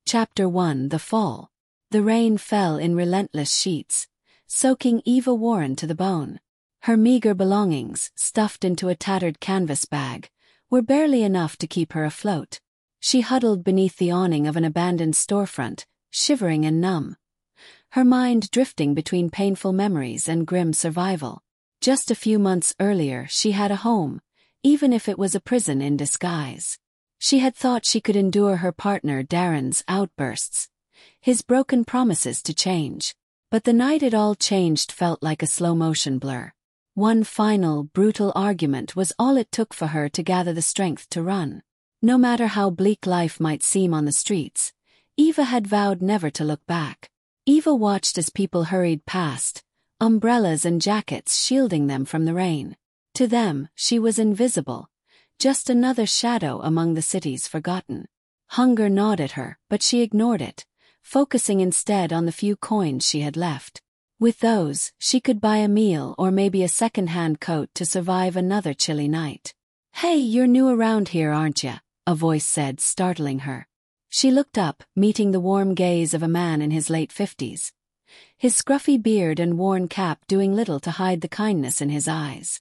Chapter 1: The Fall. The rain fell in relentless sheets, soaking Eva Warren to the bone. Her meager belongings, stuffed into a tattered canvas bag, were barely enough to keep her afloat. She huddled beneath the awning of an abandoned storefront, shivering and numb, her mind drifting between painful memories and grim survival. Just a few months earlier she had a home, even if it was a prison in disguise. She had thought she could endure her partner Darren's outbursts, his broken promises to change. But the night it all changed felt like a slow-motion blur. One final, brutal argument was all it took for her to gather the strength to run. No matter how bleak life might seem on the streets, Eva had vowed never to look back. Eva watched as people hurried past, umbrellas and jackets shielding them from the rain. To them, she was invisible, just another shadow among the city's forgotten. Hunger gnawed at her, but she ignored it, focusing instead on the few coins she had left. With those, she could buy a meal or maybe a second-hand coat to survive another chilly night. "Hey, you're new around here, aren't ya?" a voice said, startling her. She looked up, meeting the warm gaze of a man in his late 50s. His scruffy beard and worn cap doing little to hide the kindness in his eyes.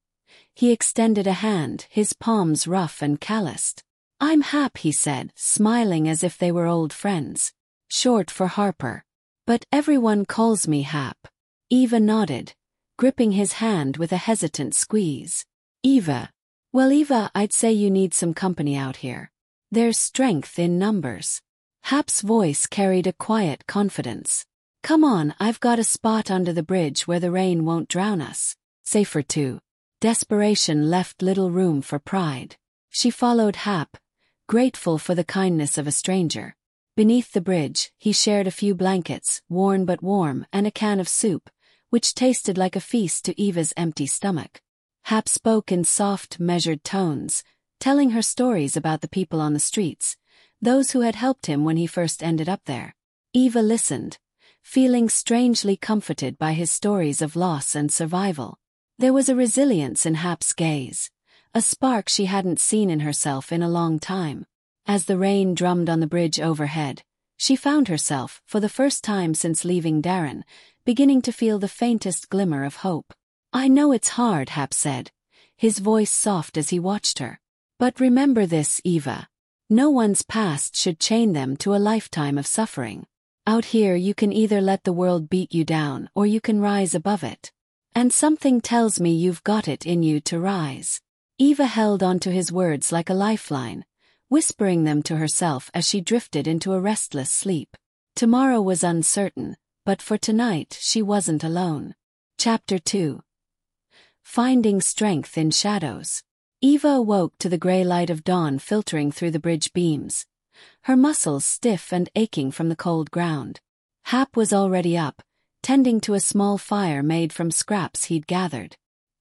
He extended a hand, his palms rough and calloused. "I'm Hap," he said, smiling as if they were old friends. "Short for Harper. But everyone calls me Hap." Eva nodded, gripping his hand with a hesitant squeeze. "Eva. Well, Eva, I'd say you need some company out here. There's strength in numbers." Hap's voice carried a quiet confidence. "Come on, I've got a spot under the bridge where the rain won't drown us. Safer too." Desperation left little room for pride. She followed Hap, grateful for the kindness of a stranger. Beneath the bridge, he shared a few blankets, worn but warm, and a can of soup, which tasted like a feast to Eva's empty stomach. Hap spoke in soft, measured tones, telling her stories about the people on the streets, those who had helped him when he first ended up there. Eva listened, feeling strangely comforted by his stories of loss and survival. There was a resilience in Hap's gaze, a spark she hadn't seen in herself in a long time. As the rain drummed on the bridge overhead, she found herself, for the first time since leaving Darren, beginning to feel the faintest glimmer of hope. "I know it's hard," Hap said, his voice soft as he watched her. "But remember this, Eva. No one's past should chain them to a lifetime of suffering. Out here you can either let the world beat you down or you can rise above it. And something tells me you've got it in you to rise." Eva held onto his words like a lifeline, whispering them to herself as she drifted into a restless sleep. Tomorrow was uncertain, but for tonight she wasn't alone. Chapter 2. Finding strength in shadows. Eva awoke to the gray light of dawn filtering through the bridge beams, her muscles stiff and aching from the cold ground. Hap was already up, tending to a small fire made from scraps he'd gathered.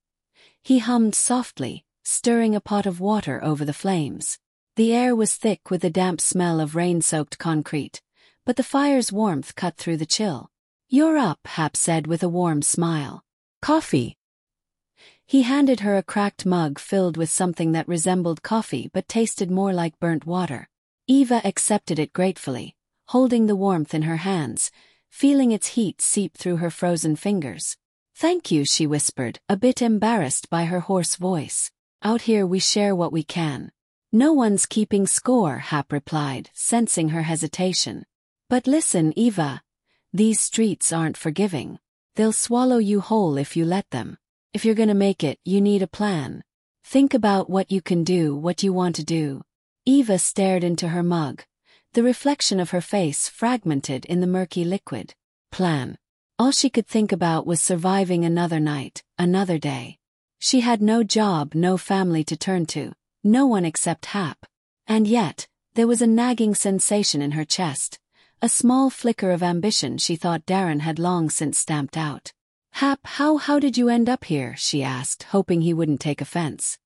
He hummed softly, stirring a pot of water over the flames. The air was thick with the damp smell of rain-soaked concrete, but the fire's warmth cut through the chill. "You're up," Hap said with a warm smile. "Coffee?" He handed her a cracked mug filled with something that resembled coffee but tasted more like burnt water. Eva accepted it gratefully, holding the warmth in her hands, feeling its heat seep through her frozen fingers. "Thank you," she whispered, a bit embarrassed by her hoarse voice. "Out here we share what we can." "No one's keeping score," Hap replied, sensing her hesitation. "But listen, Eva. These streets aren't forgiving. They'll swallow you whole if you let them. If you're gonna make it, you need a plan. Think about what you can do, what you want to do." Eva stared into her mug, the reflection of her face fragmented in the murky liquid. Plan. All she could think about was surviving another night, another day. She had no job, no family to turn to, no one except Hap. And yet, there was a nagging sensation in her chest, a small flicker of ambition she thought Darren had long since stamped out. "Hap, how did you end up here?" she asked, hoping he wouldn't take offense.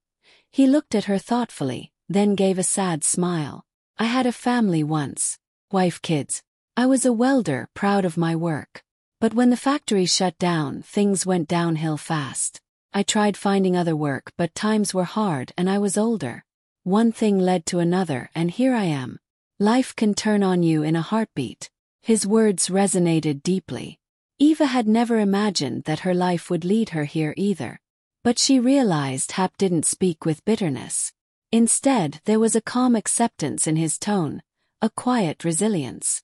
He looked at her thoughtfully, then gave a sad smile. "I had a family once. Wife, kids. I was a welder, proud of my work. But when the factory shut down, things went downhill fast. I tried finding other work, but times were hard and I was older. One thing led to another and here I am." Life can turn on you in a heartbeat. His words resonated deeply. Eva had never imagined that her life would lead her here either. But she realized Hap didn't speak with bitterness. Instead, there was a calm acceptance in his tone, a quiet resilience.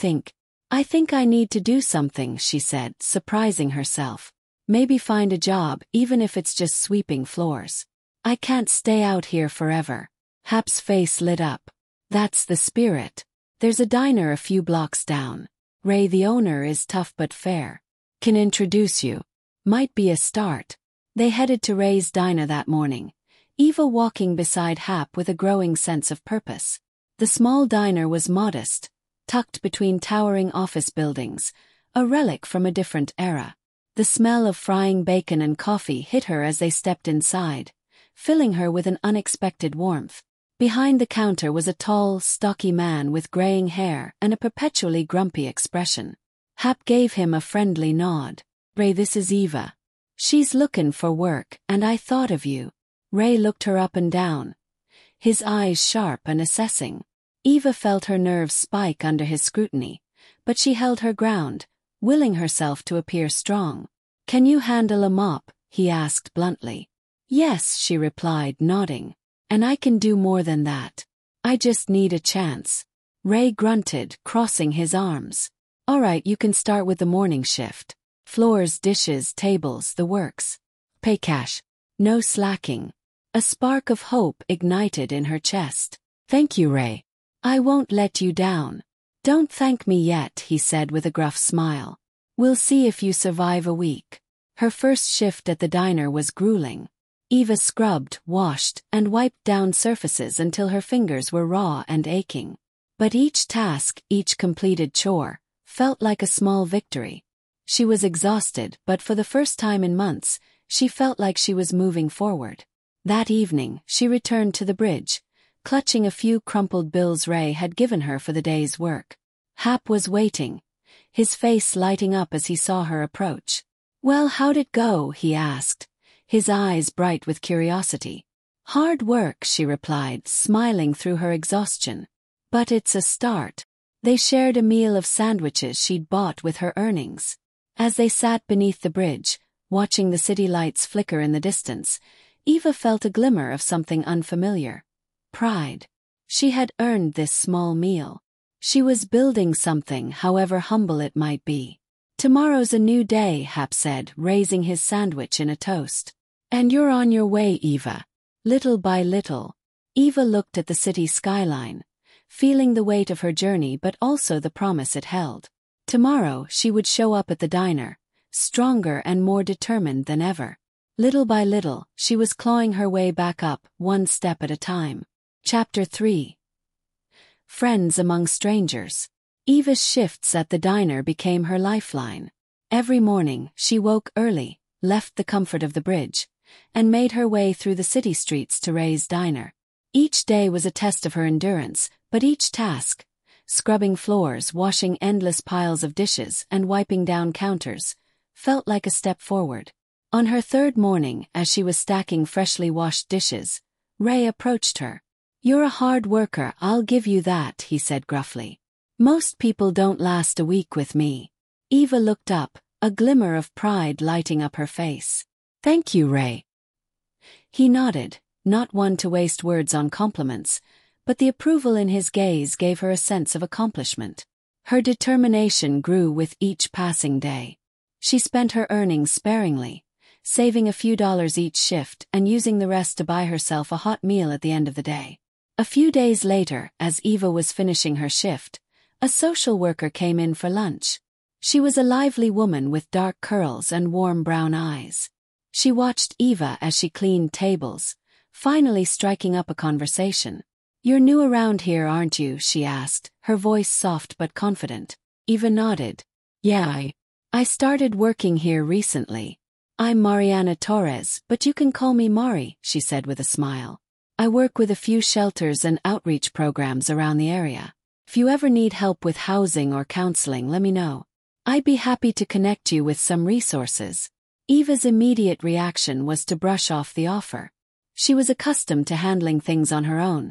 I think I need to do something, she said, surprising herself. Maybe find a job, even if it's just sweeping floors. I can't stay out here forever. Hap's face lit up. That's the spirit. There's a diner a few blocks down. Ray, the owner, is tough but fair. Can introduce you. Might be a start. They headed to Ray's diner that morning, Eva walking beside Hap with a growing sense of purpose. The small diner was modest, tucked between towering office buildings, a relic from a different era. The smell of frying bacon and coffee hit her as they stepped inside, filling her with an unexpected warmth. Behind the counter was a tall, stocky man with graying hair and a perpetually grumpy expression. Hap gave him a friendly nod. Ray, this is Eva. She's looking for work, and I thought of you. Ray looked her up and down, his eyes sharp and assessing. Eva felt her nerves spike under his scrutiny, but she held her ground, willing herself to appear strong. Can you handle a mop? He asked bluntly. Yes, she replied, nodding. And I can do more than that. I just need a chance. Ray grunted, crossing his arms. All right, you can start with the morning shift. Floors, dishes, tables, the works. Pay cash. No slacking. A spark of hope ignited in her chest. Thank you, Ray. I won't let you down. Don't thank me yet, he said with a gruff smile. We'll see if you survive a week. Her first shift at the diner was grueling. Eva scrubbed, washed, and wiped down surfaces until her fingers were raw and aching. But each task, each completed chore, felt like a small victory. She was exhausted, but for the first time in months, she felt like she was moving forward. That evening, she returned to the bridge, clutching a few crumpled bills Ray had given her for the day's work. Hap was waiting, his face lighting up as he saw her approach. Well, how'd it go? He asked, his eyes bright with curiosity. Hard work, she replied, smiling through her exhaustion. But it's a start. They shared a meal of sandwiches she'd bought with her earnings. As they sat beneath the bridge, watching the city lights flicker in the distance, Eva felt a glimmer of something unfamiliar. Pride. She had earned this small meal. She was building something, however humble it might be. Tomorrow's a new day, Hap said, raising his sandwich in a toast. And you're on your way, Eva. Little by little. Eva looked at the city skyline, feeling the weight of her journey but also the promise it held. Tomorrow she would show up at the diner, stronger and more determined than ever. Little by little, she was clawing her way back up, one step at a time. Chapter 3. Friends among strangers. Eva's shifts at the diner became her lifeline. Every morning, she woke early, left the comfort of the bridge, and made her way through the city streets to Ray's diner. Each day was a test of her endurance, but each task, scrubbing floors, washing endless piles of dishes, and wiping down counters, felt like a step forward. On her third morning, as she was stacking freshly washed dishes, Ray approached her. You're a hard worker, I'll give you that, he said gruffly. Most people don't last a week with me. Eva looked up, a glimmer of pride lighting up her face. Thank you, Ray. He nodded, not one to waste words on compliments, but the approval in his gaze gave her a sense of accomplishment. Her determination grew with each passing day. She spent her earnings sparingly, saving a few dollars each shift and using the rest to buy herself a hot meal at the end of the day. A few days later, as Eva was finishing her shift, a social worker came in for lunch. She was a lively woman with dark curls and warm brown eyes. She watched Eva as she cleaned tables, finally striking up a conversation. You're new around here, aren't you? She asked, her voice soft but confident. Eva nodded. Yeah, I started working here recently. I'm Mariana Torres, but you can call me Mari, she said with a smile. I work with a few shelters and outreach programs around the area. If you ever need help with housing or counseling, let me know. I'd be happy to connect you with some resources. Eva's immediate reaction was to brush off the offer. She was accustomed to handling things on her own,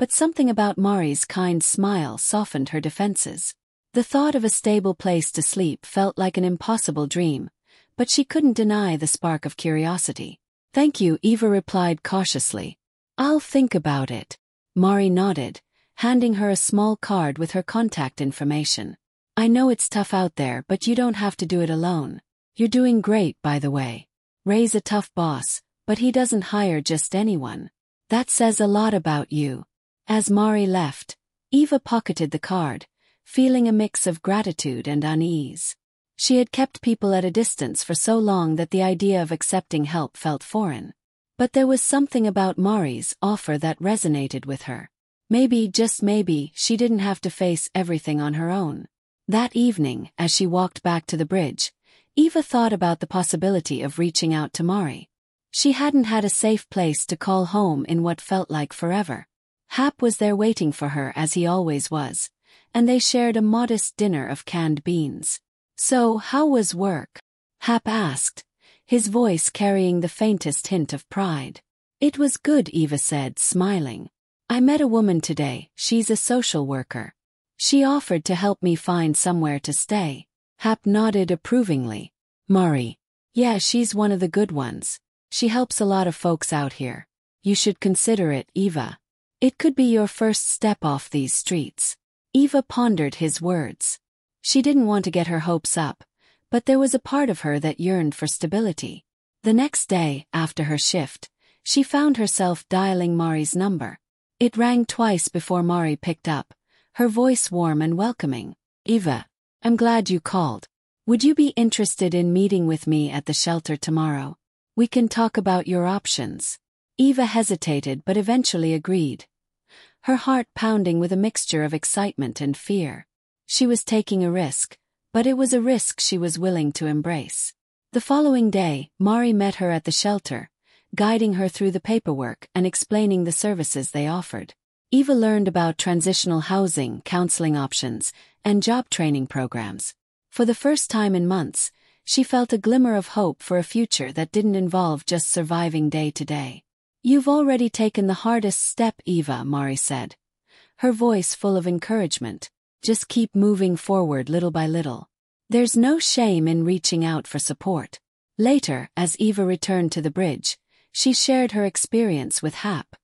but something about Mari's kind smile softened her defenses. The thought of a stable place to sleep felt like an impossible dream, but she couldn't deny the spark of curiosity. "Thank you," Eva replied cautiously. "I'll think about it." Mari nodded, handing her a small card with her contact information. "I know it's tough out there, but you don't have to do it alone. You're doing great, by the way. Ray's a tough boss, but he doesn't hire just anyone. That says a lot about you." As Mari left, Eva pocketed the card, feeling a mix of gratitude and unease. She had kept people at a distance for so long that the idea of accepting help felt foreign. But there was something about Mari's offer that resonated with her. Maybe, just maybe, she didn't have to face everything on her own. That evening, as she walked back to the bridge, Eva thought about the possibility of reaching out to Mari. She hadn't had a safe place to call home in what felt like forever. Hap was there waiting for her as he always was, and they shared a modest dinner of canned beans. "So, how was work?" Hap asked, his voice carrying the faintest hint of pride. "It was good," Eva said, smiling. "I met a woman today, she's a social worker. She offered to help me find somewhere to stay." Hap nodded approvingly. "Mari. Yeah, she's one of the good ones. She helps a lot of folks out here. You should consider it, Eva. It could be your first step off these streets." Eva pondered his words. She didn't want to get her hopes up, but there was a part of her that yearned for stability. The next day, after her shift, she found herself dialing Mari's number. It rang twice before Mari picked up, her voice warm and welcoming. "Eva, I'm glad you called. Would you be interested in meeting with me at the shelter tomorrow? We can talk about your options." Eva hesitated but eventually agreed, her heart pounding with a mixture of excitement and fear. She was taking a risk, but it was a risk she was willing to embrace. The following day, Mari met her at the shelter, guiding her through the paperwork and explaining the services they offered. Eva learned about transitional housing, counseling options, and job training programs. For the first time in months, she felt a glimmer of hope for a future that didn't involve just surviving day to day. "You've already taken the hardest step, Eva," Mari said, her voice full of encouragement. "Just keep moving forward little by little. There's no shame in reaching out for support." Later, as Eva returned to the bridge, she shared her experience with Hap.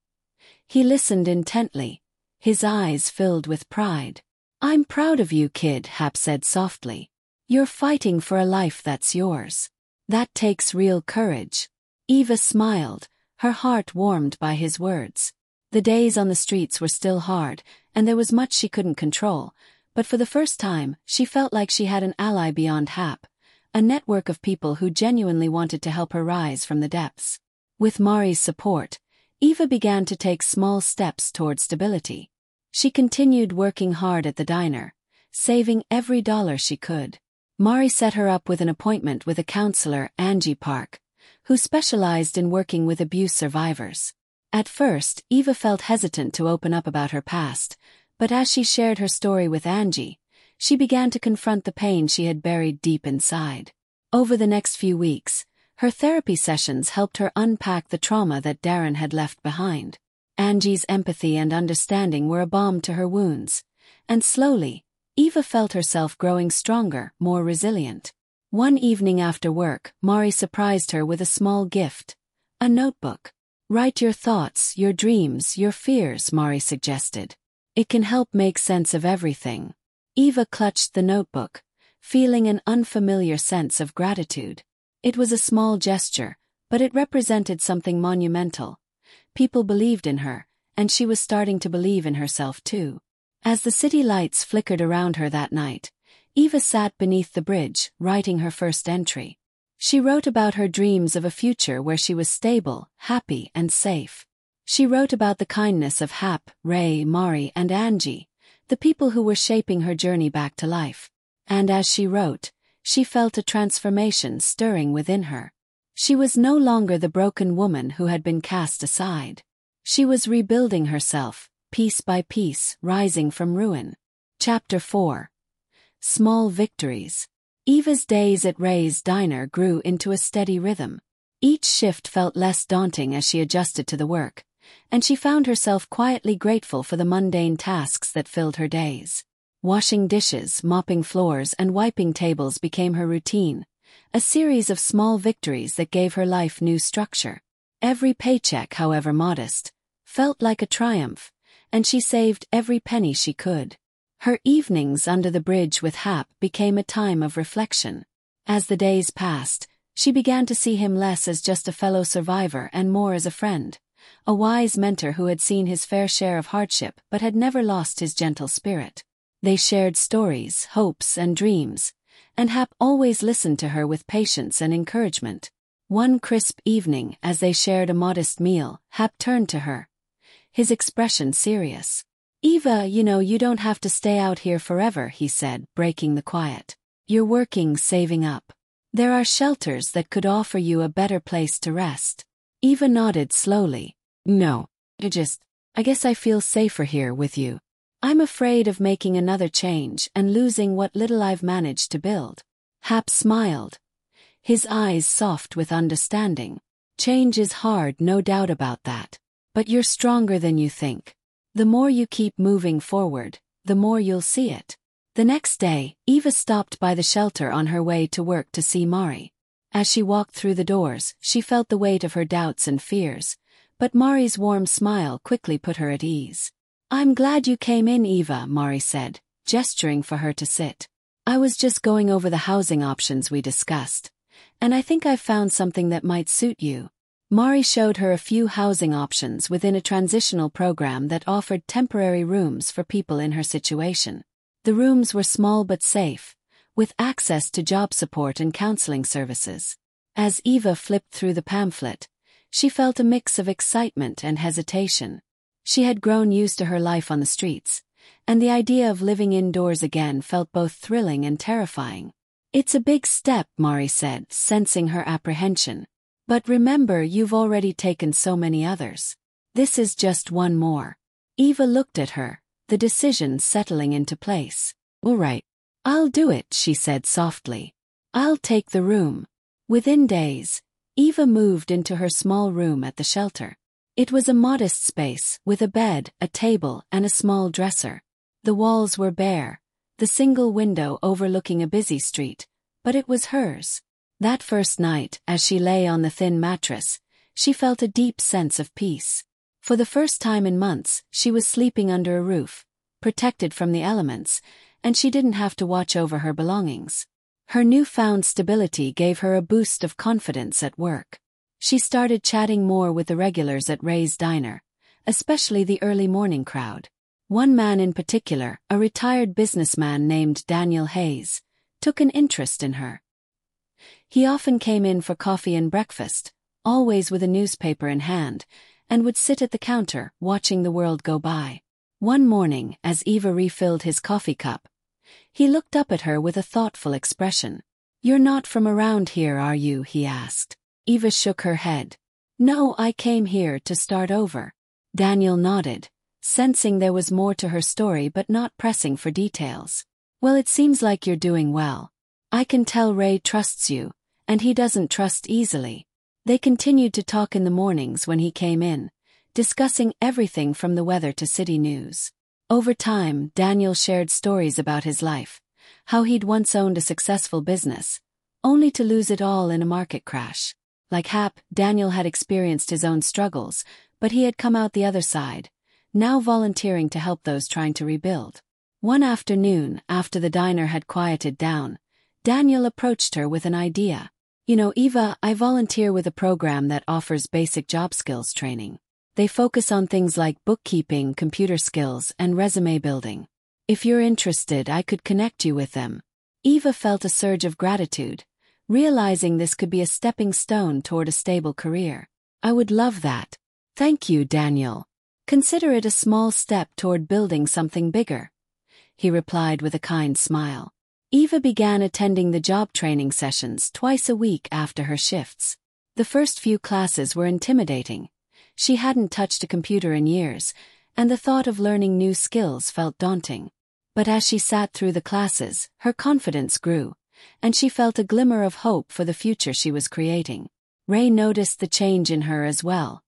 He listened intently, his eyes filled with pride. "I'm proud of you, kid," Hap said softly. "You're fighting for a life that's yours. That takes real courage." Eva smiled, her heart warmed by his words. The days on the streets were still hard, and there was much she couldn't control, but for the first time, she felt like she had an ally beyond Hap, a network of people who genuinely wanted to help her rise from the depths. With Mari's support, Eva began to take small steps toward stability. She continued working hard at the diner, saving every dollar she could. Mari set her up with an appointment with a counselor, Angie Park, who specialized in working with abuse survivors. At first, Eva felt hesitant to open up about her past, but as she shared her story with Angie, she began to confront the pain she had buried deep inside. Over the next few weeks, her therapy sessions helped her unpack the trauma that Darren had left behind. Angie's empathy and understanding were a balm to her wounds, and slowly, Eva felt herself growing stronger, more resilient. One evening after work, Mari surprised her with a small gift, a notebook. "Write your thoughts, your dreams, your fears," Mari suggested. "It can help make sense of everything." Eva clutched the notebook, feeling an unfamiliar sense of gratitude. It was a small gesture, but it represented something monumental. People believed in her, and she was starting to believe in herself too. As the city lights flickered around her that night, Eva sat beneath the bridge, writing her first entry. She wrote about her dreams of a future where she was stable, happy, and safe. She wrote about the kindness of Hap, Ray, Mari, and Angie, the people who were shaping her journey back to life. And as she wrote, she felt a transformation stirring within her. She was no longer the broken woman who had been cast aside. She was rebuilding herself, piece by piece, rising from ruin. Chapter 4. Small Victories. Eva's days at Ray's diner grew into a steady rhythm. Each shift felt less daunting as she adjusted to the work, and she found herself quietly grateful for the mundane tasks that filled her days. Washing dishes, mopping floors, and wiping tables became her routine, a series of small victories that gave her life new structure. Every paycheck, however modest, felt like a triumph, and she saved every penny she could. Her evenings under the bridge with Hap became a time of reflection. As the days passed, she began to see him less as just a fellow survivor and more as a friend, a wise mentor who had seen his fair share of hardship but had never lost his gentle spirit. They shared stories, hopes, and dreams, and Hap always listened to her with patience and encouragement. One crisp evening, as they shared a modest meal, Hap turned to her, his expression serious. "Eva, you don't have to stay out here forever," he said, breaking the quiet. "You're working, saving up. There are shelters that could offer you a better place to rest." Eva nodded slowly. "No, I guess I feel safer here with you. I'm afraid of making another change and losing what little I've managed to build." Hap smiled, his eyes soft with understanding. "Change is hard, no doubt about that. But you're stronger than you think. The more you keep moving forward, the more you'll see it." The next day, Eva stopped by the shelter on her way to work to see Mari. As she walked through the doors, she felt the weight of her doubts and fears, but Mari's warm smile quickly put her at ease. "I'm glad you came in, Eva," Mari said, gesturing for her to sit. "I was just going over the housing options we discussed, and I think I've found something that might suit you." Mari showed her a few housing options within a transitional program that offered temporary rooms for people in her situation. The rooms were small but safe, with access to job support and counseling services. As Eva flipped through the pamphlet, she felt a mix of excitement and hesitation. She had grown used to her life on the streets, and the idea of living indoors again felt both thrilling and terrifying. "It's a big step," Mari said, sensing her apprehension. "But remember, you've already taken so many others. This is just one more." Eva looked at her, the decision settling into place. "All right. I'll do it," she said softly. "I'll take the room." Within days, Eva moved into her small room at the shelter. It was a modest space, with a bed, a table, and a small dresser. The walls were bare, the single window overlooking a busy street, but it was hers. That first night, as she lay on the thin mattress, she felt a deep sense of peace. For the first time in months, she was sleeping under a roof, protected from the elements, and she didn't have to watch over her belongings. Her newfound stability gave her a boost of confidence at work. She started chatting more with the regulars at Ray's Diner, especially the early morning crowd. One man in particular, a retired businessman named Daniel Hayes, took an interest in her. He often came in for coffee and breakfast, always with a newspaper in hand, and would sit at the counter, watching the world go by. One morning, as Eva refilled his coffee cup, he looked up at her with a thoughtful expression. "You're not from around here, are you?" he asked. Eva shook her head. "No, I came here to start over." Daniel nodded, sensing there was more to her story but not pressing for details. "Well, it seems like you're doing well. I can tell Ray trusts you, and he doesn't trust easily." They continued to talk in the mornings when he came in, discussing everything from the weather to city news. Over time, Daniel shared stories about his life, how he'd once owned a successful business, only to lose it all in a market crash. Like Hap, Daniel had experienced his own struggles, but he had come out the other side, now volunteering to help those trying to rebuild. One afternoon, after the diner had quieted down, Daniel approached her with an idea. "Eva, I volunteer with a program that offers basic job skills training. They focus on things like bookkeeping, computer skills, and resume building. If you're interested, I could connect you with them." Eva felt a surge of gratitude, realizing this could be a stepping stone toward a stable career. "I would love that. Thank you, Daniel. Consider it a small step toward building something bigger," he replied with a kind smile. Eva began attending the job training sessions twice a week after her shifts. The first few classes were intimidating. She hadn't touched a computer in years, and the thought of learning new skills felt daunting. But as she sat through the classes, her confidence grew, and she felt a glimmer of hope for the future she was creating. Ray noticed the change in her as well.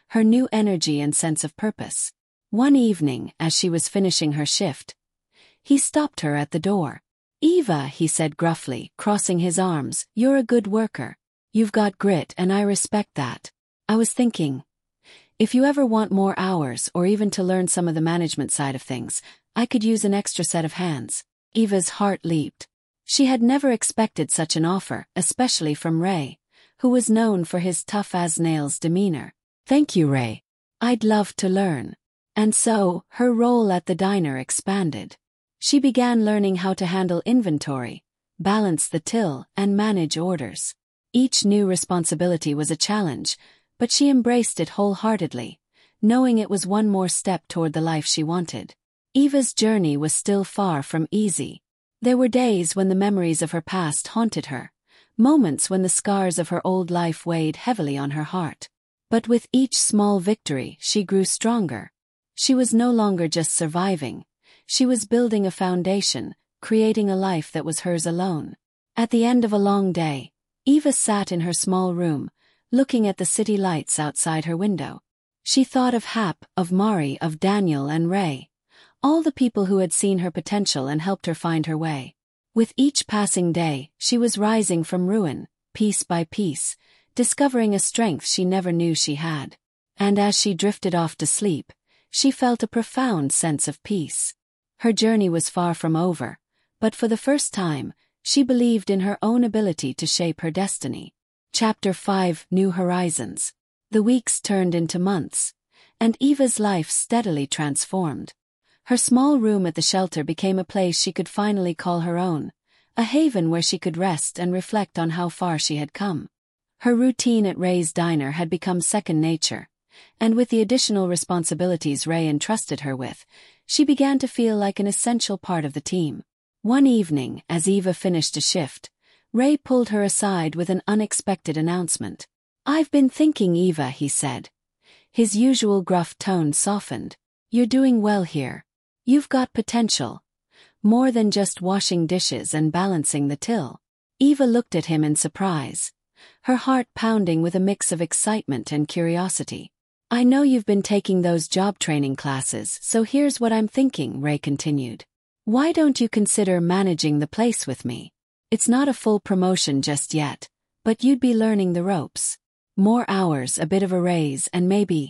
her new energy and sense of purpose. One evening, as she was finishing her shift, he stopped her at the door. "Eva," he said gruffly, crossing his arms, "you're a good worker. You've got grit and I respect that. I was thinking, if you ever want more hours or even to learn some of the management side of things, I could use an extra set of hands." Eva's heart leaped. She had never expected such an offer, especially from Ray, who was known for his tough-as-nails demeanor. "Thank you, Ray. I'd love to learn." And so, her role at the diner expanded. She began learning how to handle inventory, balance the till, and manage orders. Each new responsibility was a challenge, but she embraced it wholeheartedly, knowing it was one more step toward the life she wanted. Eva's journey was still far from easy. There were days when the memories of her past haunted her, moments when the scars of her old life weighed heavily on her heart. But with each small victory, she grew stronger. She was no longer just surviving. She was building a foundation, creating a life that was hers alone. At the end of a long day, Eva sat in her small room, looking at the city lights outside her window. She thought of Hap, of Mari, of Daniel and Ray, all the people who had seen her potential and helped her find her way. With each passing day, she was rising from ruin, piece by piece, discovering a strength she never knew she had. And as she drifted off to sleep, she felt a profound sense of peace. Her journey was far from over, but for the first time, she believed in her own ability to shape her destiny. Chapter 5: New Horizons. The weeks turned into months, and Eva's life steadily transformed. Her small room at the shelter became a place she could finally call her own, a haven where she could rest and reflect on how far she had come. Her routine at Ray's diner had become second nature, and with the additional responsibilities Ray entrusted her with, she began to feel like an essential part of the team. One evening, as Eva finished a shift, Ray pulled her aside with an unexpected announcement. "I've been thinking, Eva," he said. His usual gruff tone softened. "You're doing well here. You've got potential. More than just washing dishes and balancing the till." Eva looked at him in surprise, her heart pounding with a mix of excitement and curiosity. "I know you've been taking those job training classes, so here's what I'm thinking," Ray continued. "Why don't you consider managing the place with me? It's not a full promotion just yet, but you'd be learning the ropes. More hours, a bit of a raise, and maybe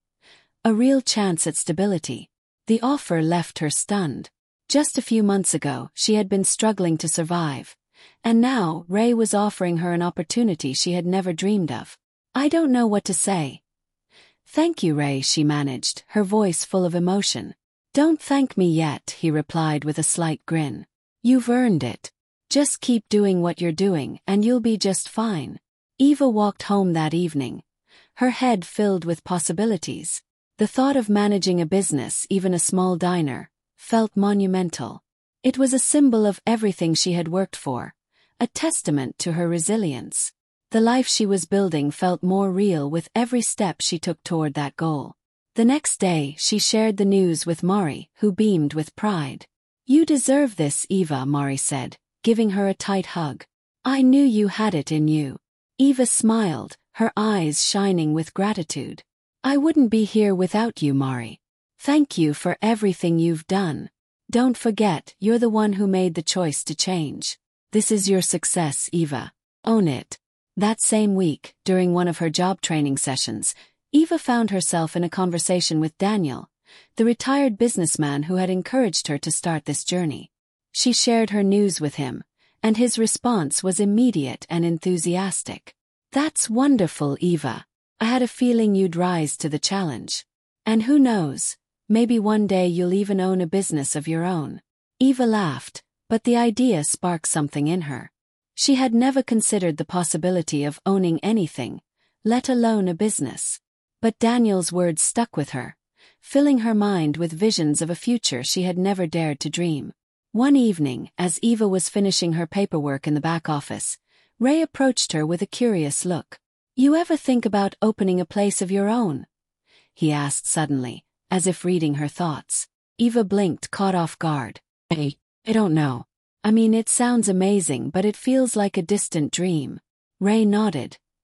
a real chance at stability." The offer left her stunned. Just a few months ago, she had been struggling to survive, and now Ray was offering her an opportunity she had never dreamed of. "I don't know what to say." "Thank you, Ray," she managed, her voice full of emotion. "Don't thank me yet," he replied with a slight grin. "You've earned it. Just keep doing what you're doing and you'll be just fine." Eva walked home that evening, her head filled with possibilities. The thought of managing a business, even a small diner, felt monumental. It was a symbol of everything she had worked for, a testament to her resilience. The life she was building felt more real with every step she took toward that goal. The next day, she shared the news with Mari, who beamed with pride. "You deserve this, Eva," Mari said, giving her a tight hug. "I knew you had it in you." Eva smiled, her eyes shining with gratitude. "I wouldn't be here without you, Mari. Thank you for everything you've done. Don't forget, you're the one who made the choice to change. This is your success, Eva. Own it." That same week, during one of her job training sessions, Eva found herself in a conversation with Daniel, the retired businessman who had encouraged her to start this journey. She shared her news with him, and his response was immediate and enthusiastic. "That's wonderful, Eva. I had a feeling you'd rise to the challenge. And who knows, maybe one day you'll even own a business of your own." Eva laughed, but the idea sparked something in her. She had never considered the possibility of owning anything, let alone a business. But Daniel's words stuck with her, filling her mind with visions of a future she had never dared to dream. One evening, as Eva was finishing her paperwork in the back office, Ray approached her with a curious look. "You ever think about opening a place of your own?" he asked suddenly, as if reading her thoughts. Eva blinked, caught off guard. I don't know. I mean, it sounds amazing, but it feels like a distant dream." Ray nodded,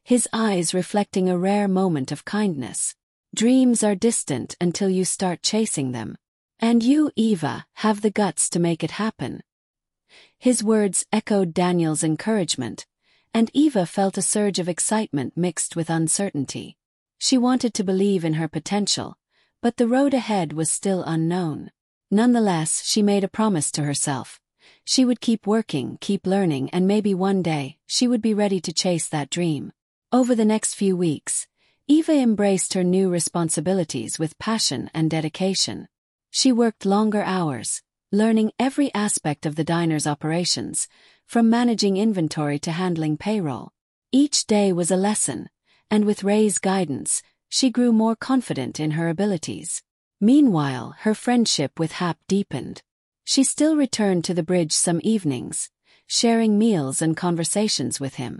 his eyes reflecting a rare moment of kindness. Dreams are distant until you start chasing them. And you, Eva, have the guts to make it happen. His words echoed Daniel's encouragement, and Eva felt a surge of excitement mixed with uncertainty. She wanted to believe in her potential, but the road ahead was still unknown. Nonetheless, she made a promise to herself. She would keep working, keep learning, and maybe one day, she would be ready to chase that dream. Over the next few weeks, Eva embraced her new responsibilities with passion and dedication. She worked longer hours, learning every aspect of the diner's operations, from managing inventory to handling payroll. Each day was a lesson, and with Ray's guidance, she grew more confident in her abilities. Meanwhile, her friendship with Hap deepened. She still returned to the bridge some evenings, sharing meals and conversations with him.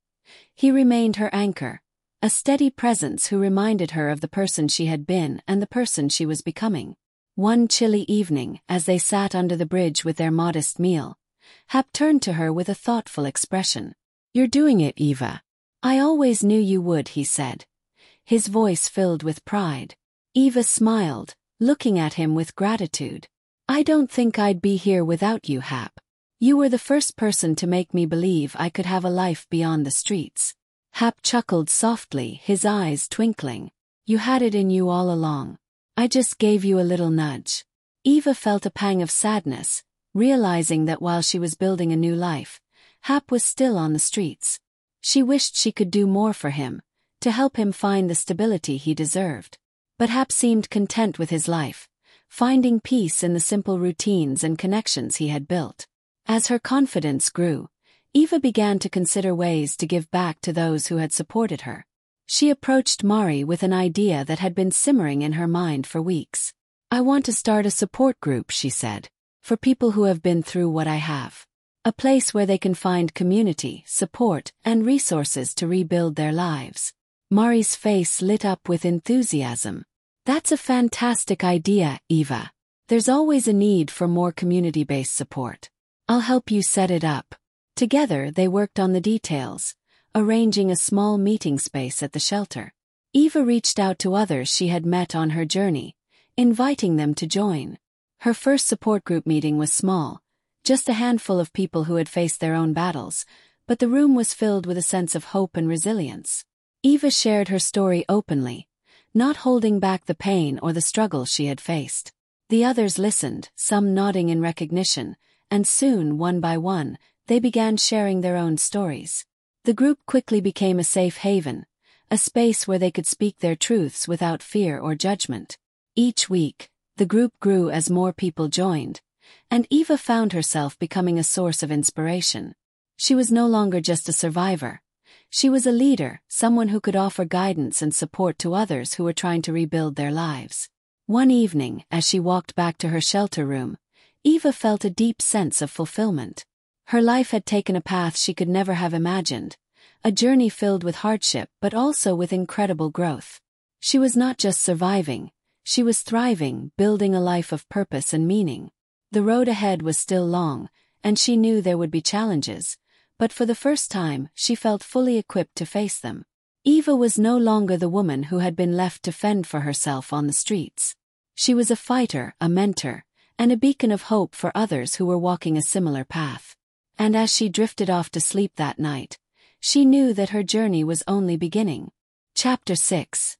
He remained her anchor, a steady presence who reminded her of the person she had been and the person she was becoming. One chilly evening, as they sat under the bridge with their modest meal, Hap turned to her with a thoughtful expression. "You're doing it, Eva. I always knew you would," he said, his voice filled with pride. Eva smiled, looking at him with gratitude. "I don't think I'd be here without you, Hap. You were the first person to make me believe I could have a life beyond the streets." Hap chuckled softly, his eyes twinkling. "You had it in you all along. I just gave you a little nudge." Eva felt a pang of sadness, realizing that while she was building a new life, Hap was still on the streets. She wished she could do more for him, to help him find the stability he deserved. But Hap seemed content with his life, finding peace in the simple routines and connections he had built. As her confidence grew, Eva began to consider ways to give back to those who had supported her. She approached Mari with an idea that had been simmering in her mind for weeks. "I want to start a support group," she said, "for people who have been through what I have. A place where they can find community, support, and resources to rebuild their lives." Mari's face lit up with enthusiasm. "That's a fantastic idea, Eva. There's always a need for more community-based support. I'll help you set it up." Together they worked on the details, arranging a small meeting space at the shelter. Eva reached out to others she had met on her journey, inviting them to join. Her first support group meeting was small, just a handful of people who had faced their own battles, but the room was filled with a sense of hope and resilience. Eva shared her story openly, not holding back the pain or the struggle she had faced. The others listened, some nodding in recognition, and soon, one by one, they began sharing their own stories. The group quickly became a safe haven, a space where they could speak their truths without fear or judgment. Each week, the group grew as more people joined, and Eva found herself becoming a source of inspiration. She was no longer just a survivor. She was a leader, someone who could offer guidance and support to others who were trying to rebuild their lives. One evening, as she walked back to her shelter room, Eva felt a deep sense of fulfillment. Her life had taken a path she could never have imagined, a journey filled with hardship but also with incredible growth. She was not just surviving, she was thriving, building a life of purpose and meaning. The road ahead was still long, and she knew there would be challenges, but for the first time, she felt fully equipped to face them. Eva was no longer the woman who had been left to fend for herself on the streets. She was a fighter, a mentor, and a beacon of hope for others who were walking a similar path. And as she drifted off to sleep that night, she knew that her journey was only beginning. Chapter 6.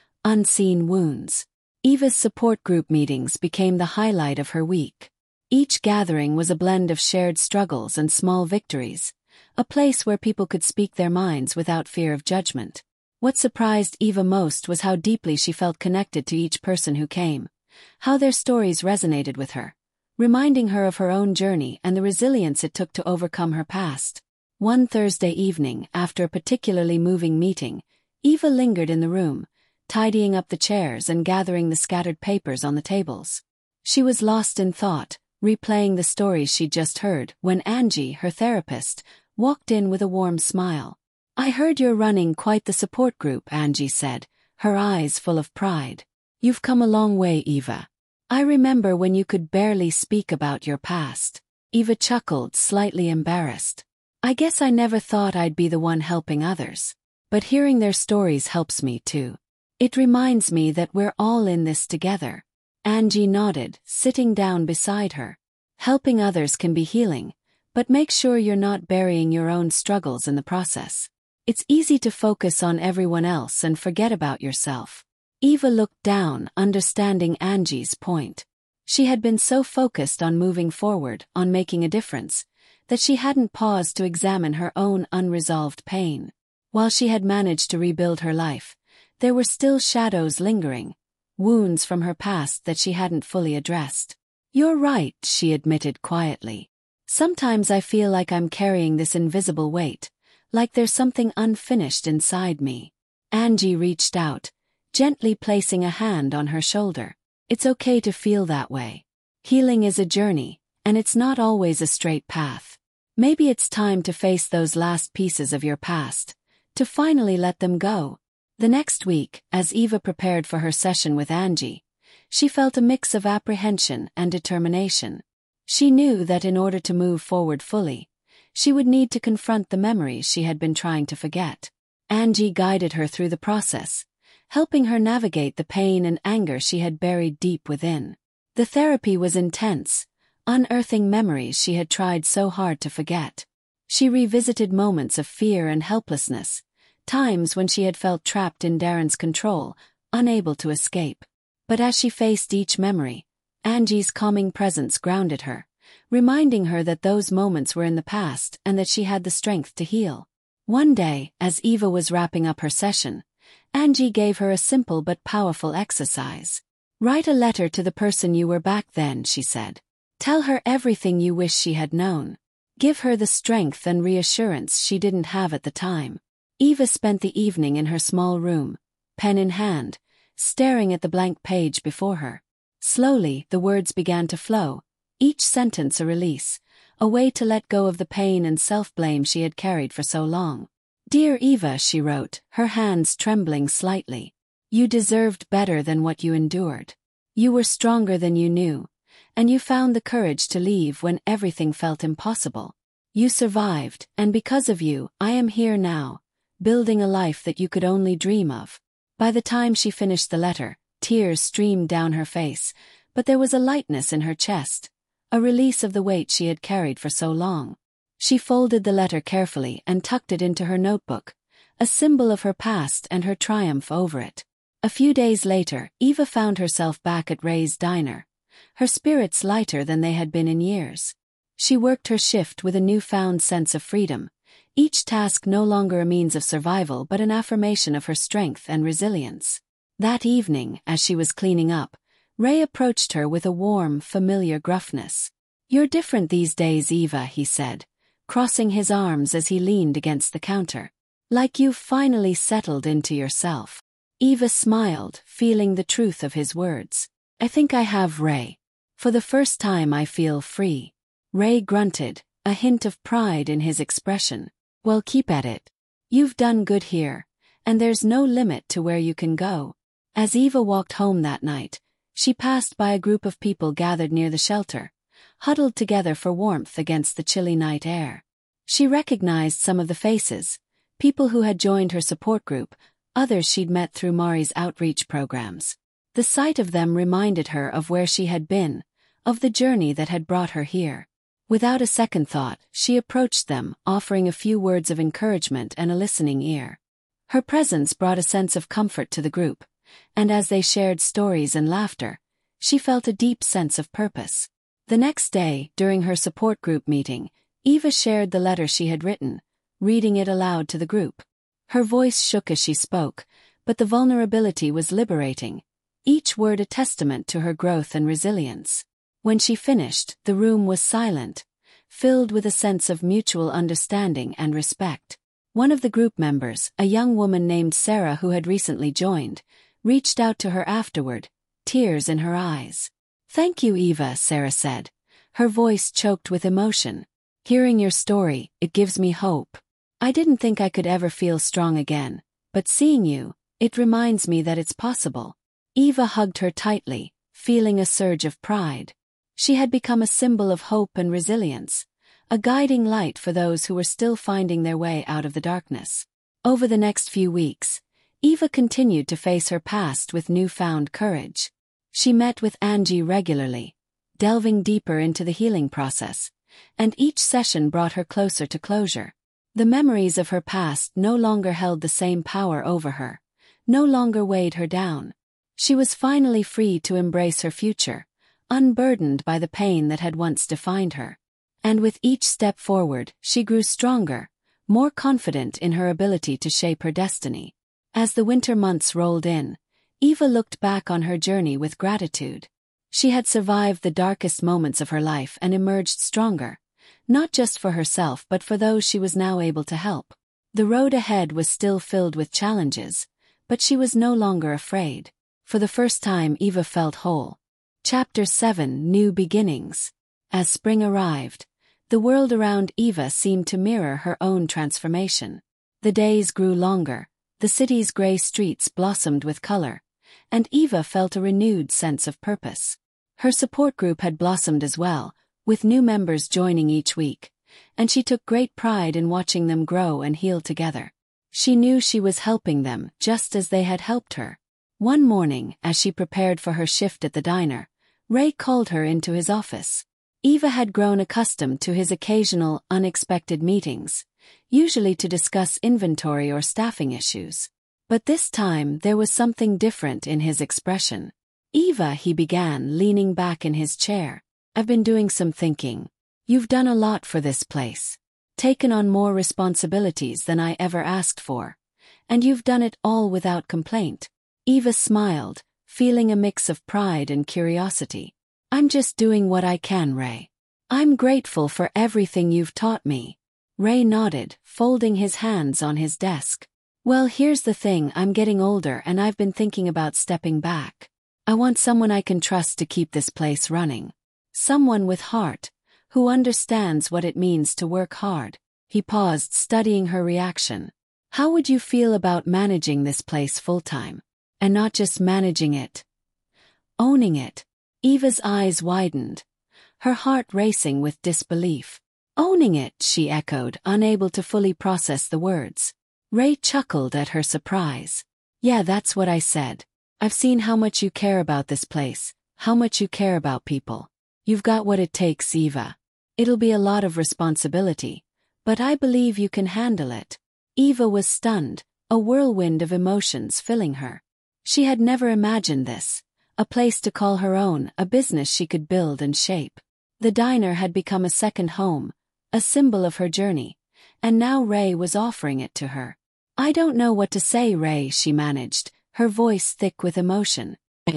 Unseen Wounds. Eva's support group meetings became the highlight of her week. Each gathering was a blend of shared struggles and small victories, a place where people could speak their minds without fear of judgment. What surprised Eva most was how deeply she felt connected to each person who came, how their stories resonated with her, reminding her of her own journey and the resilience it took to overcome her past. One Thursday evening, after a particularly moving meeting, Eva lingered in the room, tidying up the chairs and gathering the scattered papers on the tables. She was lost in thought, replaying the stories she'd just heard, when Angie, her therapist, walked in with a warm smile. "I heard you're running quite the support group," Angie said, her eyes full of pride. "You've come a long way, Eva. I remember when you could barely speak about your past." Eva chuckled, slightly embarrassed. "I guess I never thought I'd be the one helping others." but hearing their stories helps me too. It reminds me that we're all in this together. Angie nodded, sitting down beside her. Helping others can be healing, but make sure you're not burying your own struggles in the process. It's easy to focus on everyone else and forget about yourself. Eva looked down, understanding Angie's point. She had been so focused on moving forward, on making a difference, that she hadn't paused to examine her own unresolved pain. While she had managed to rebuild her life, there were still shadows lingering, wounds from her past that she hadn't fully addressed. "You're right," she admitted quietly. "Sometimes I feel like I'm carrying this invisible weight, like there's something unfinished inside me." Angie reached out, gently placing a hand on her shoulder. "It's okay to feel that way. Healing is a journey, and it's not always a straight path. Maybe it's time to face those last pieces of your past, to finally let them go." The next week, as Eva prepared for her session with Angie, she felt a mix of apprehension and determination. She knew that in order to move forward fully, she would need to confront the memories she had been trying to forget. Angie guided her through the process, helping her navigate the pain and anger she had buried deep within. The therapy was intense, unearthing memories she had tried so hard to forget. She revisited moments of fear and helplessness, times when she had felt trapped in Darren's control, unable to escape. But as she faced each memory, Angie's calming presence grounded her, reminding her that those moments were in the past and that she had the strength to heal. One day, as Eva was wrapping up her session, Angie gave her a simple but powerful exercise. "Write a letter to the person you were back then," she said. "Tell her everything you wish she had known. Give her the strength and reassurance she didn't have at the time." Eva spent the evening in her small room, pen in hand, staring at the blank page before her. Slowly, the words began to flow, each sentence a release, a way to let go of the pain and self-blame she had carried for so long. "Dear Eva," she wrote, her hands trembling slightly. "You deserved better than what you endured. You were stronger than you knew, and you found the courage to leave when everything felt impossible. You survived, and because of you, I am here now, building a life that you could only dream of." By the time she finished the letter, tears streamed down her face, but there was a lightness in her chest, a release of the weight she had carried for so long. She folded the letter carefully and tucked it into her notebook, a symbol of her past and her triumph over it. A few days later, Eva found herself back at Ray's diner, her spirits lighter than they had been in years. She worked her shift with a newfound sense of freedom, each task no longer a means of survival but an affirmation of her strength and resilience. That evening, as she was cleaning up, Ray approached her with a warm, familiar gruffness. "You're different these days, Eva," he said, crossing his arms as he leaned against the counter. "Like you've finally settled into yourself." Eva smiled, feeling the truth of his words. "I think I have, Ray. For the first time I feel free." Ray grunted, a hint of pride in his expression. "Well, keep at it. You've done good here, and there's no limit to where you can go." As Eva walked home that night, she passed by a group of people gathered near the shelter, huddled together for warmth against the chilly night air. She recognized some of the faces, people who had joined her support group, others she'd met through Mari's outreach programs. The sight of them reminded her of where she had been, of the journey that had brought her here. Without a second thought, she approached them, offering a few words of encouragement and a listening ear. Her presence brought a sense of comfort to the group, and as they shared stories and laughter, she felt a deep sense of purpose. The next day, during her support group meeting, Eva shared the letter she had written, reading it aloud to the group. Her voice shook as she spoke, but the vulnerability was liberating, each word a testament to her growth and resilience. When she finished, the room was silent, filled with a sense of mutual understanding and respect. One of the group members, a young woman named Sarah who had recently joined, reached out to her afterward, tears in her eyes. "Thank you, Eva," Sarah said, her voice choked with emotion. "Hearing your story, it gives me hope. I didn't think I could ever feel strong again, but seeing you, it reminds me that it's possible." Eva hugged her tightly, feeling a surge of pride. She had become a symbol of hope and resilience, a guiding light for those who were still finding their way out of the darkness. Over the next few weeks, Eva continued to face her past with newfound courage. She met with Angie regularly, delving deeper into the healing process, and each session brought her closer to closure. The memories of her past no longer held the same power over her, no longer weighed her down. She was finally free to embrace her future, unburdened by the pain that had once defined her. And with each step forward, she grew stronger, more confident in her ability to shape her destiny. As the winter months rolled in, Eva looked back on her journey with gratitude. She had survived the darkest moments of her life and emerged stronger, not just for herself but for those she was now able to help. The road ahead was still filled with challenges, but she was no longer afraid. For the first time, Eva felt whole. Chapter 7: New Beginnings. As spring arrived, the world around Eva seemed to mirror her own transformation. The days grew longer, the city's gray streets blossomed with color, and Eva felt a renewed sense of purpose. Her support group had blossomed as well, with new members joining each week, and she took great pride in watching them grow and heal together. She knew she was helping them just as they had helped her. One morning, as she prepared for her shift at the diner, Ray called her into his office. Eva had grown accustomed to his occasional, unexpected meetings, usually to discuss inventory or staffing issues. But this time there was something different in his expression. "Eva," he began, leaning back in his chair, "I've been doing some thinking. You've done a lot for this place. Taken on more responsibilities than I ever asked for. And you've done it all without complaint." Eva smiled, feeling a mix of pride and curiosity. "I'm just doing what I can, Ray. I'm grateful for everything you've taught me." Ray nodded, folding his hands on his desk. "Well, here's the thing, I'm getting older and I've been thinking about stepping back. I want someone I can trust to keep this place running. Someone with heart, who understands what it means to work hard." He paused, studying her reaction. "How would you feel about managing this place full-time? And not just managing it, owning it?" Eva's eyes widened, her heart racing with disbelief. "Owning it," she echoed, unable to fully process the words. Ray chuckled at her surprise. "Yeah, that's what I said. I've seen how much you care about this place, how much you care about people. You've got what it takes, Eva. It'll be a lot of responsibility, but I believe you can handle it." Eva was stunned, a whirlwind of emotions filling her. She had never imagined this, a place to call her own, a business she could build and shape. The diner had become a second home, a symbol of her journey, and now Ray was offering it to her. "I don't know what to say, Ray," she managed, her voice thick with emotion.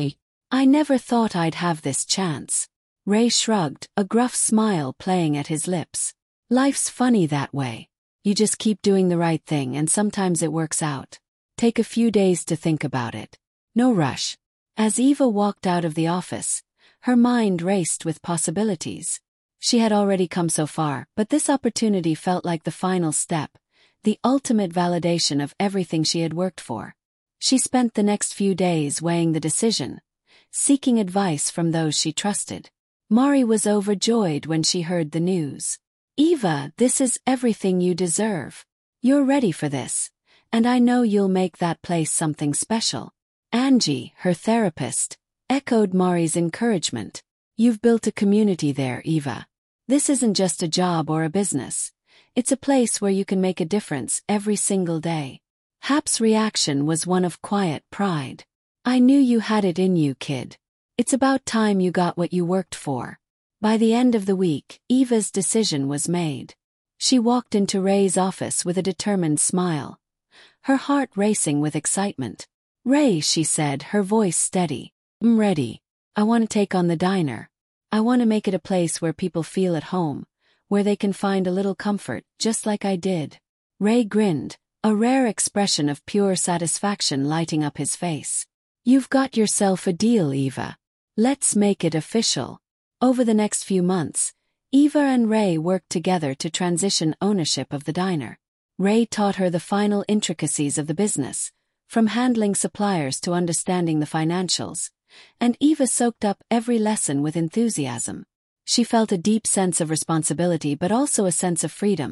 "I never thought I'd have this chance." Ray shrugged, a gruff smile playing at his lips. "Life's funny that way. You just keep doing the right thing and sometimes it works out. Take a few days to think about it. No rush." As Eva walked out of the office, her mind raced with possibilities. She had already come so far, but this opportunity felt like the final step, the ultimate validation of everything she had worked for. She spent the next few days weighing the decision, seeking advice from those she trusted. Mari was overjoyed when she heard the news. "Eva, this is everything you deserve. You're ready for this, and I know you'll make that place something special." Angie, her therapist, echoed Mari's encouragement. "You've built a community there, Eva. This isn't just a job or a business. It's a place where you can make a difference every single day." Hap's reaction was one of quiet pride. "I knew you had it in you, kid. It's about time you got what you worked for." By the end of the week, Eva's decision was made. She walked into Ray's office with a determined smile, her heart racing with excitement. "Ray," she said, her voice steady, "I'm ready. I want to take on the diner. I want to make it a place where people feel at home, where they can find a little comfort, just like I did." Ray grinned, a rare expression of pure satisfaction lighting up his face. "You've got yourself a deal, Eva. Let's make it official." Over the next few months, Eva and Ray worked together to transition ownership of the diner. Ray taught her the final intricacies of the business, from handling suppliers to understanding the financials, and Eva soaked up every lesson with enthusiasm. She felt a deep sense of responsibility but also a sense of freedom,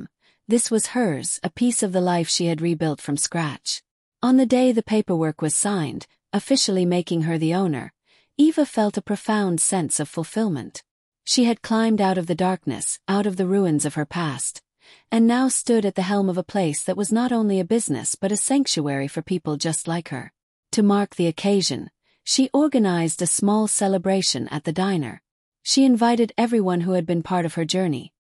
This was hers, a piece of the life she had rebuilt from scratch. On the day the paperwork was signed, officially making her the owner, Eva felt a profound sense of fulfillment. She had climbed out of the darkness, out of the ruins of her past, and now stood at the helm of a place that was not only a business but a sanctuary for people just like her. To mark the occasion, she organized a small celebration at the diner. She invited everyone who had been part of her journey: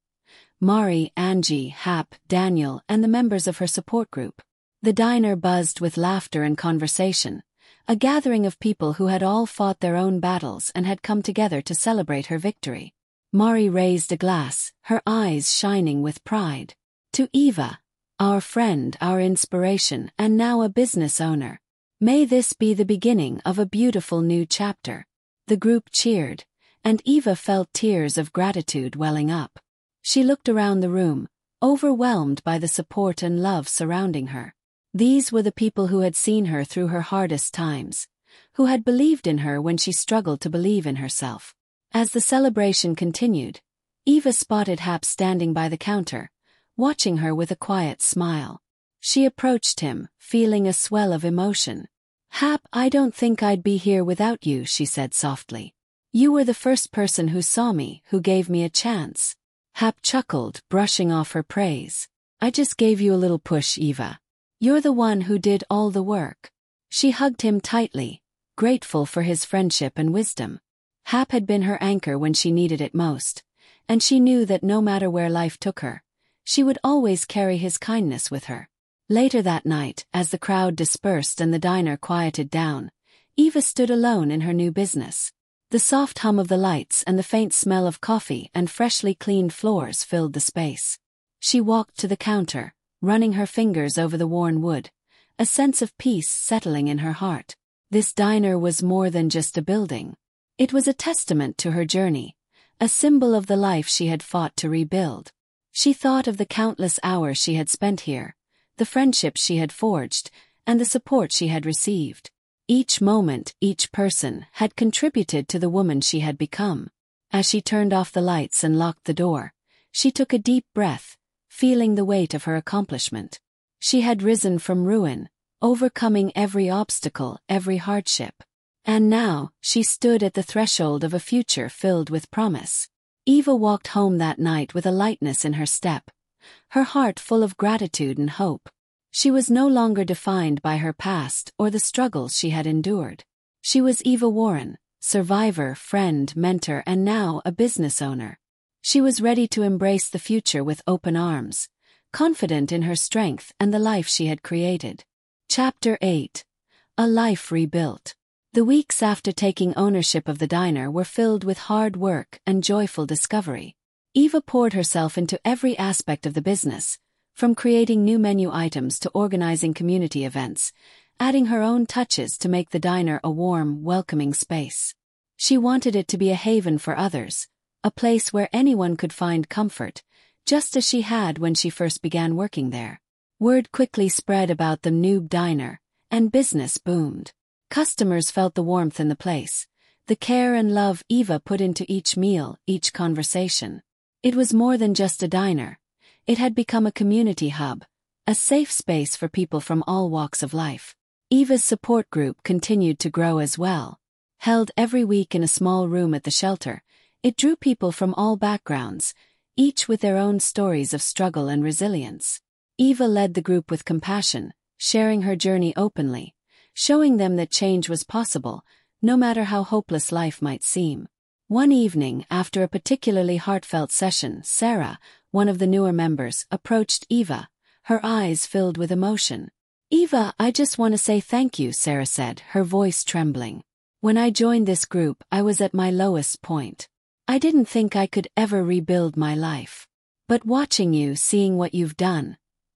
Mari, Angie, Hap, Daniel, and the members of her support group. The diner buzzed with laughter and conversation, a gathering of people who had all fought their own battles and had come together to celebrate her victory. Mari raised a glass, her eyes shining with pride. To Eva, our friend, our inspiration, and now a business owner. May this be the beginning of a beautiful new chapter. The group cheered, and Eva felt tears of gratitude welling up. She looked around the room, overwhelmed by the support and love surrounding her. These were the people who had seen her through her hardest times, who had believed in her when she struggled to believe in herself. As the celebration continued, Eva spotted Hap standing by the counter, watching her with a quiet smile. She approached him, feeling a swell of emotion. "Hap, I don't think I'd be here without you," she said softly. "You were the first person who saw me, who gave me a chance." Hap chuckled, brushing off her praise. "I just gave you a little push, Eva. You're the one who did all the work." She hugged him tightly, grateful for his friendship and wisdom. Hap had been her anchor when she needed it most, and she knew that no matter where life took her, she would always carry his kindness with her. Later that night, as the crowd dispersed and the diner quieted down, Eva stood alone in her new business. The soft hum of the lights and the faint smell of coffee and freshly cleaned floors filled the space. She walked to the counter, running her fingers over the worn wood, a sense of peace settling in her heart. This diner was more than just a building. It was a testament to her journey, a symbol of the life she had fought to rebuild. She thought of the countless hours she had spent here, the friendships she had forged, and the support she had received. Each moment, each person, had contributed to the woman she had become. As she turned off the lights and locked the door, she took a deep breath, feeling the weight of her accomplishment. She had risen from ruin, overcoming every obstacle, every hardship. And now, she stood at the threshold of a future filled with promise. Eva walked home that night with a lightness in her step, her heart full of gratitude and hope. She was no longer defined by her past or the struggles she had endured. She was Eva Warren, survivor, friend, mentor, and now a business owner. She was ready to embrace the future with open arms, confident in her strength and the life she had created. Chapter 8. A Life Rebuilt. The weeks after taking ownership of the diner were filled with hard work and joyful discovery. Eva poured herself into every aspect of the business, from creating new menu items to organizing community events, adding her own touches to make the diner a warm, welcoming space. She wanted it to be a haven for others, a place where anyone could find comfort, just as she had when she first began working there. Word quickly spread about the new diner, and business boomed. Customers felt the warmth in the place, the care and love Eva put into each meal, each conversation. It was more than just a diner. It had become a community hub, a safe space for people from all walks of life. Eva's support group continued to grow as well. Held every week in a small room at the shelter, it drew people from all backgrounds, each with their own stories of struggle and resilience. Eva led the group with compassion, sharing her journey openly, showing them that change was possible, no matter how hopeless life might seem. One evening, after a particularly heartfelt session, Sarah, one of the newer members, approached Eva, her eyes filled with emotion. "Eva, I just want to say thank you," Sarah said, her voice trembling. "When I joined this group, I was at my lowest point. I didn't think I could ever rebuild my life. But watching you, seeing what you've done,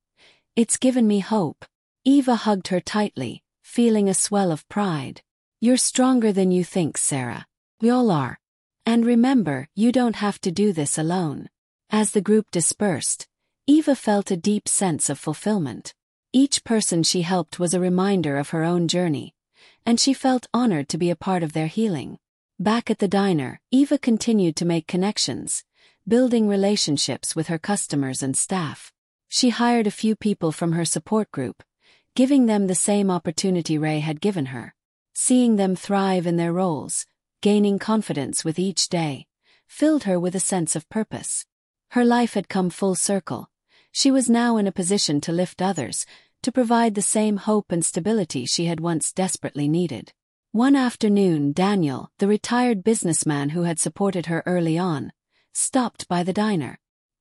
it's given me hope." Eva hugged her tightly, feeling a swell of pride. "You're stronger than you think, Sarah. We all are. And remember, you don't have to do this alone." As the group dispersed, Eva felt a deep sense of fulfillment. Each person she helped was a reminder of her own journey, and she felt honored to be a part of their healing. Back at the diner, Eva continued to make connections, building relationships with her customers and staff. She hired a few people from her support group, giving them the same opportunity Ray had given her. Seeing them thrive in their roles, gaining confidence with each day, filled her with a sense of purpose. Her life had come full circle. She was now in a position to lift others, to provide the same hope and stability she had once desperately needed. One afternoon, Daniel, the retired businessman who had supported her early on, stopped by the diner.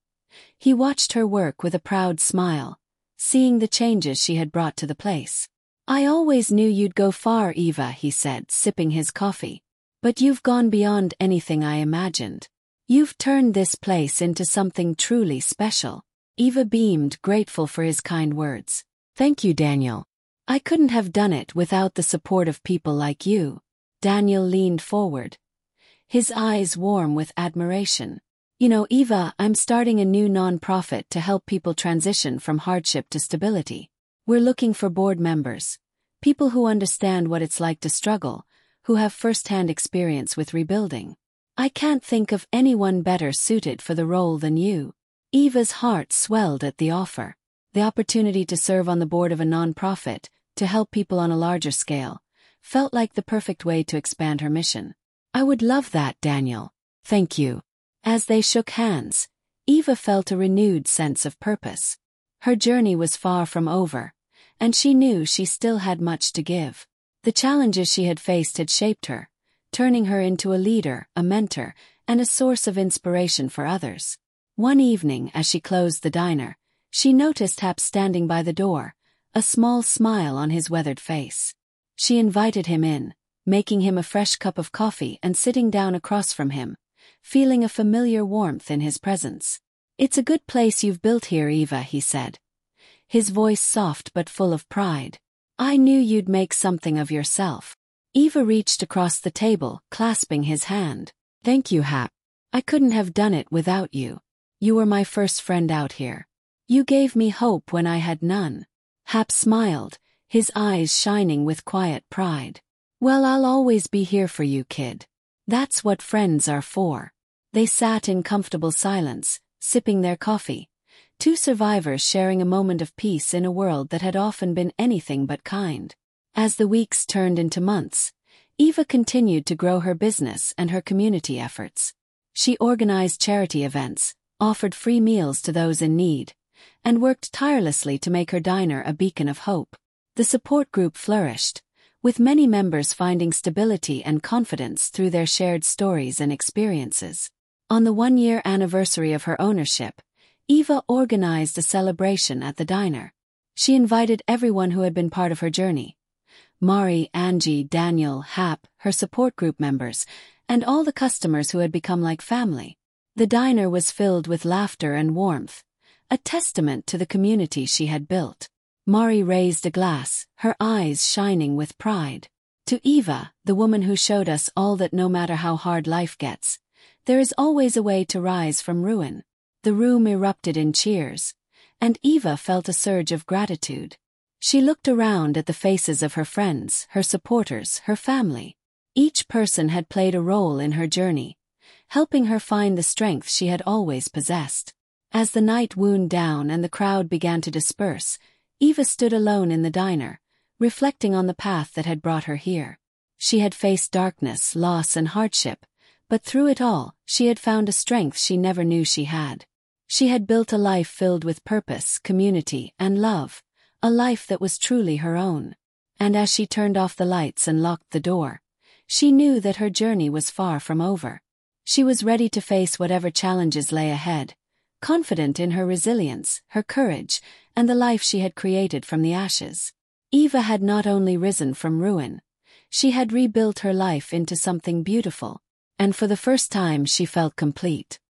He watched her work with a proud smile, seeing the changes she had brought to the place. "I always knew you'd go far, Eva," he said, sipping his coffee. "But you've gone beyond anything I imagined. You've turned this place into something truly special." Eva beamed, grateful for his kind words. "Thank you, Daniel. I couldn't have done it without the support of people like you." Daniel leaned forward, his eyes warm with admiration. "You know, Eva, I'm starting a new non-profit to help people transition from hardship to stability. We're looking for board members, people who understand what it's like to struggle, who have first-hand experience with rebuilding. I can't think of anyone better suited for the role than you." Eva's heart swelled at the offer. The opportunity to serve on the board of a non-profit, to help people on a larger scale, felt like the perfect way to expand her mission. "I would love that, Daniel. Thank you." As they shook hands, Eva felt a renewed sense of purpose. Her journey was far from over, and she knew she still had much to give. The challenges she had faced had shaped her, turning her into a leader, a mentor, and a source of inspiration for others. One evening, as she closed the diner, she noticed Hap standing by the door, a small smile on his weathered face. She invited him in, making him a fresh cup of coffee and sitting down across from him, feeling a familiar warmth in his presence. "It's a good place you've built here, Eva," he said, his voice soft but full of pride. "I knew you'd make something of yourself." Eva reached across the table, clasping his hand. "Thank you, Hap. I couldn't have done it without you. You were my first friend out here. You gave me hope when I had none." Hap smiled, his eyes shining with quiet pride. "Well, I'll always be here for you, kid. That's what friends are for." They sat in comfortable silence, sipping their coffee, two survivors sharing a moment of peace in a world that had often been anything but kind. As the weeks turned into months, Eva continued to grow her business and her community efforts. She organized charity events, offered free meals to those in need, and worked tirelessly to make her diner a beacon of hope. The support group flourished, with many members finding stability and confidence through their shared stories and experiences. On the one-year anniversary of her ownership, Eva organized a celebration at the diner. She invited everyone who had been part of her journey: Mari, Angie, Daniel, Hap, her support group members, and all the customers who had become like family. The diner was filled with laughter and warmth, a testament to the community she had built. Mari raised a glass, her eyes shining with pride. "To Eva, the woman who showed us all that no matter how hard life gets, there is always a way to rise from ruin." The room erupted in cheers, and Eva felt a surge of gratitude. She looked around at the faces of her friends, her supporters, her family. Each person had played a role in her journey, helping her find the strength she had always possessed. As the night wound down and the crowd began to disperse, Eva stood alone in the diner, reflecting on the path that had brought her here. She had faced darkness, loss, and hardship, but through it all, she had found a strength she never knew she had. She had built a life filled with purpose, community, and love, a life that was truly her own. And as she turned off the lights and locked the door, she knew that her journey was far from over. She was ready to face whatever challenges lay ahead, confident in her resilience, her courage, and the life she had created from the ashes. Eva had not only risen from ruin, she had rebuilt her life into something beautiful, and for the first time she felt complete.